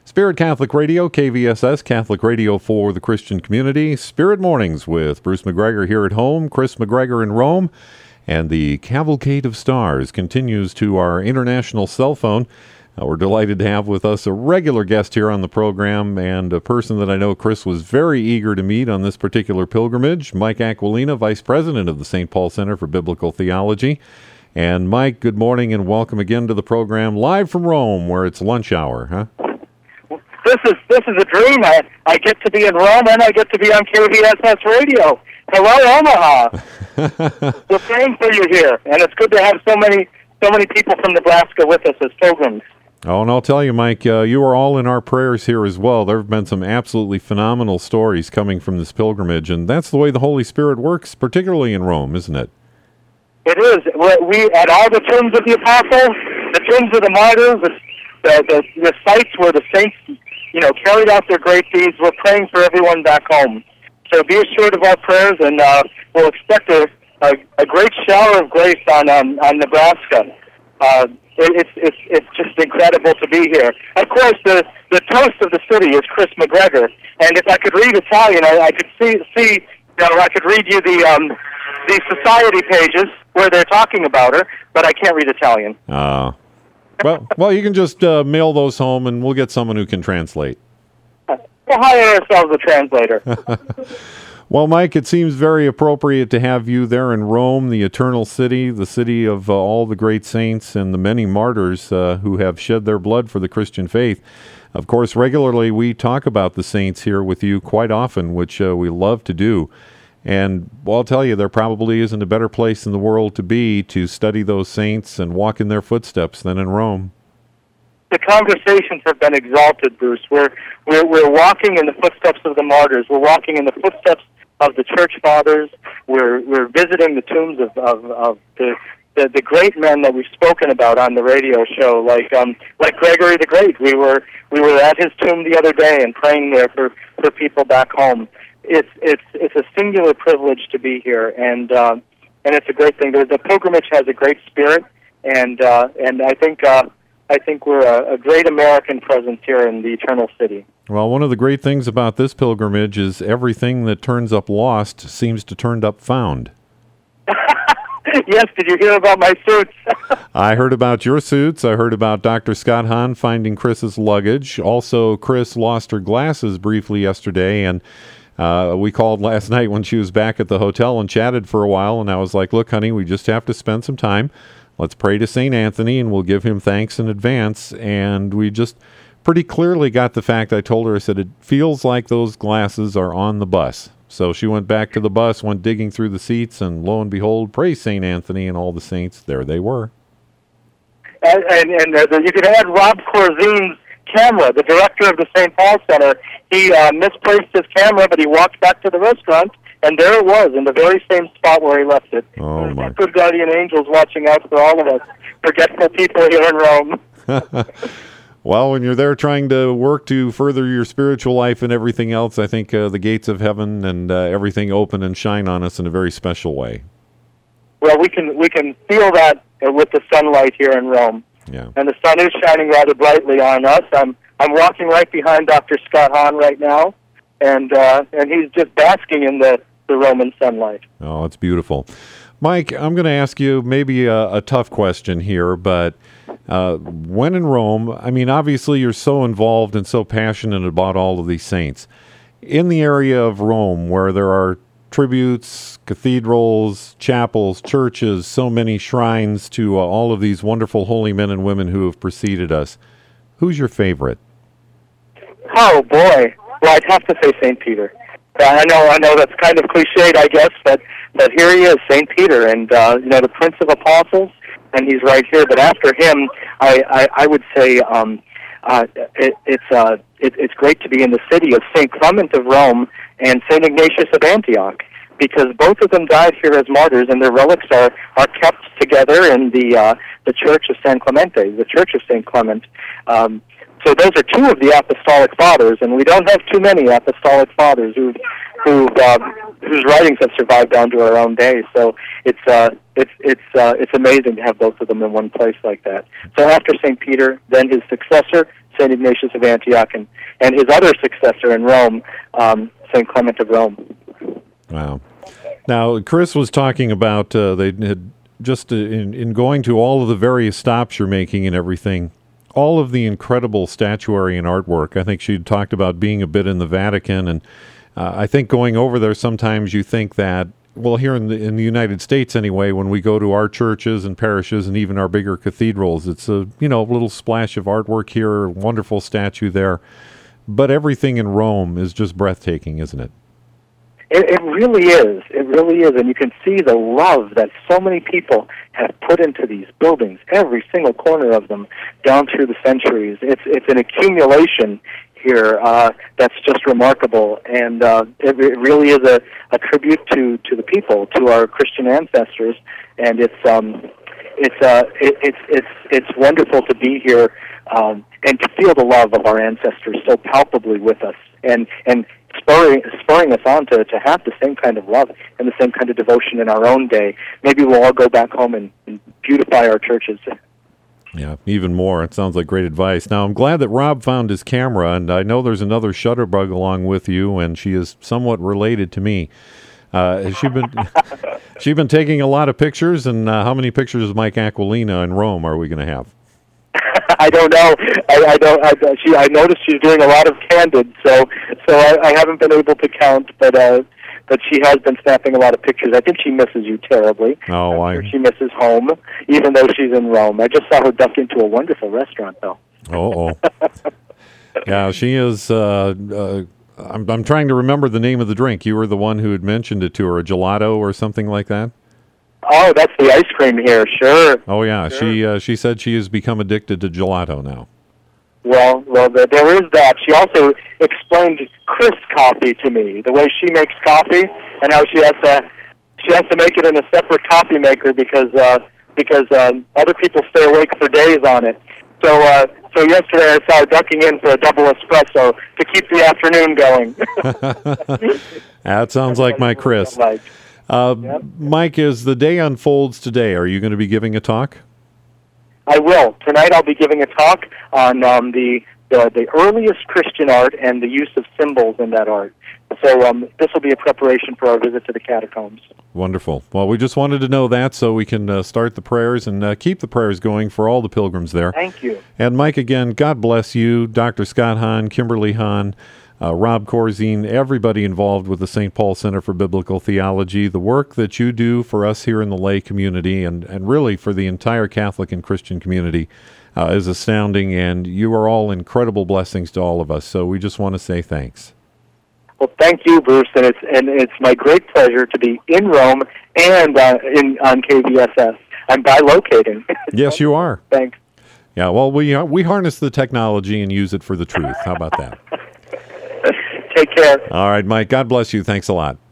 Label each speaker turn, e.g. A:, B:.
A: Spirit Catholic Radio, KVSS, Catholic Radio for the Christian community. Spirit Mornings with Bruce McGregor here at home, Chris McGregor in Rome, and the Cavalcade of Stars continues to our international cell phone. We're delighted to have with us a regular guest here on the program and a person that I know Chris was very eager to meet on this particular pilgrimage, Mike Aquilina, Vice President of the St. Paul Center for Biblical Theology. And Mike, good morning and welcome again to the program, live from Rome, where it's lunch hour, huh?
B: This is a dream. I get to be in Rome and I get to be on KVSS Radio. Hello, Omaha. We're praying for you here, and it's good to have so many people from Nebraska with us as pilgrims.
A: Oh, and I'll tell you, Mike, you are all in our prayers here as well. There have been some absolutely phenomenal stories coming from this pilgrimage, and that's the way the Holy Spirit works, particularly in Rome, isn't it?
B: It is. We at all the tombs of the apostles, the tombs of the martyrs, the sites where the saints, carried out their great deeds. We're praying for everyone back home. So be assured of our prayers, and we'll expect a great shower of grace on Nebraska. It's just incredible to be here. Of course, the toast of the city is Chris McGregor, and if I could read Italian, I could I could read you the society pages where they're talking about her, but I can't read Italian.
A: Well, you can just mail those home, and we'll get someone who can translate.
B: We'll hire ourselves a translator.
A: Well, Mike, it seems very appropriate to have you there in Rome, the eternal city, the city of all the great saints and the many martyrs who have shed their blood for the Christian faith. Of course, regularly we talk about the saints here with you quite often, which we love to do. And I'll tell you, there probably isn't a better place in the world to be to study those saints and walk in their footsteps than in Rome.
B: The conversations have been exalted, Bruce. We're walking in the footsteps of the martyrs. We're walking in the footsteps of the church fathers. We're visiting the tombs of the great men that we've spoken about on the radio show, like Gregory the Great. We were at his tomb the other day and praying there for people back home. It's a singular privilege to be here, and it's a great thing. The pilgrimage has a great spirit, and I think we're a great American presence here in the Eternal City.
A: Well, one of the great things about this pilgrimage is everything that turns up lost seems to turn up found.
B: Yes, did you hear about my suits?
A: I heard about your suits. I heard about Dr. Scott Hahn finding Chris's luggage. Also, Chris lost her glasses briefly yesterday, and we called last night when she was back at the hotel and chatted for a while, and I was like, look, honey, we just have to spend some time. Let's pray to St. Anthony, and we'll give him thanks in advance. And we just pretty clearly got the fact. I told her, I said, it feels like those glasses are on the bus. So she went back to the bus, went digging through the seats, and lo and behold, praise St. Anthony and all the saints. There they were.
B: And you could add Rob Corzine's camera, the director of the St. Paul Center. He misplaced his camera, but he walked back to the restaurant, and there it was, in the very same spot where he left it.
A: Oh, my.
B: Good guardian angels watching out for all of us, forgetful people here in Rome.
A: Well, when you're there trying to work to further your spiritual life and everything else, I think the gates of heaven and everything open and shine on us in a very special way.
B: Well, we can feel that with the sunlight here in Rome.
A: Yeah. And
B: the sun is shining rather brightly on us. I'm walking right behind Dr. Scott Hahn right now, and he's just basking in the Roman sunlight.
A: Oh, it's beautiful. Mike, I'm going to ask you maybe a tough question here, but when in Rome, I mean, obviously you're so involved and so passionate about all of these saints. In the area of Rome where there are tributes, cathedrals, chapels, churches, so many shrines to all of these wonderful holy men and women who have preceded us, who's your favorite?
B: Oh, boy. Well, I'd have to say St. Peter. I know that's kind of cliched, I guess, but here he is, St. Peter, and the Prince of Apostles, and he's right here. But after him, I would say it's great to be in the city of St. Clement of Rome and St. Ignatius of Antioch, because both of them died here as martyrs, and their relics are kept together in the Church of San Clemente, the Church of St. Clement. So those are two of the apostolic fathers, and we don't have too many apostolic fathers whose writings have survived down to our own day. So it's amazing to have both of them in one place like that. So after St. Peter, then his successor, St. Ignatius of Antioch, and his other successor in Rome, St. Clement of Rome.
A: Wow. Now, Chris was talking about they had just in going to all of the various stops you're making and everything, all of the incredible statuary and artwork. I think she talked about being a bit in the Vatican, and I think going over there sometimes you think that, well, here in the United States anyway, when we go to our churches and parishes and even our bigger cathedrals, it's a little splash of artwork here, a wonderful statue there, but everything in Rome is just breathtaking, isn't it?
B: It really is. It really is. And you can see the love that so many people have put into these buildings, every single corner of them, down through the centuries. It's an accumulation here that's just remarkable. And it really is a tribute to the people, to our Christian ancestors. And it's wonderful to be here and to feel the love of our ancestors so palpably with us. And spurring us on to have the same kind of love and the same kind of devotion in our own day. Maybe we'll all go back home and beautify our churches.
A: Yeah, even more. It sounds like great advice. Now, I'm glad that Rob found his camera, and I know there's another Shutterbug along with you, and she is somewhat related to me. Has she been taking a lot of pictures, and how many pictures of Mike Aquilina in Rome are we going to have?
B: I don't know. I noticed she's doing a lot of candid, so I haven't been able to count, but she has been snapping a lot of pictures. I think she misses you terribly.
A: Oh,
B: I'm sure she misses home, even though she's in Rome. I just saw her duck into a wonderful restaurant, though.
A: Oh. Yeah, she is. I'm trying to remember the name of the drink. You were the one who had mentioned it to her, a gelato or something like that?
B: Oh, that's the ice cream here, sure.
A: Oh, yeah.
B: Sure.
A: She said she has become addicted to gelato now.
B: Well, there is that. She also explained Chris coffee to me, the way she makes coffee, and how she has to make it in a separate coffee maker because other people stay awake for days on it. So yesterday I saw her ducking in for a double espresso to keep the afternoon going.
A: That sounds like my Chris.
B: Yep.
A: Mike, as the day unfolds today, are you going to be giving a talk?
B: I will. Tonight I'll be giving a talk on the earliest Christian art and the use of symbols in that art. So this will be a preparation for our visit to the catacombs.
A: Wonderful. Well, we just wanted to know that so we can start the prayers and keep the prayers going for all the pilgrims there.
B: Thank you.
A: And Mike, again, God bless you, Dr. Scott Hahn, Kimberly Hahn, Rob Corzine, everybody involved with the St. Paul Center for Biblical Theology, the work that you do for us here in the lay community and really for the entire Catholic and Christian community is astounding, and you are all incredible blessings to all of us. So we just want to say thanks.
B: Well, thank you, Bruce, and it's my great pleasure to be in Rome and on KVSS. I'm bilocating.
A: Yes, you are.
B: Thanks.
A: Yeah, well, we harness the technology and use it for the truth. How about that?
B: Take care.
A: All right, Mike. God bless you. Thanks a lot.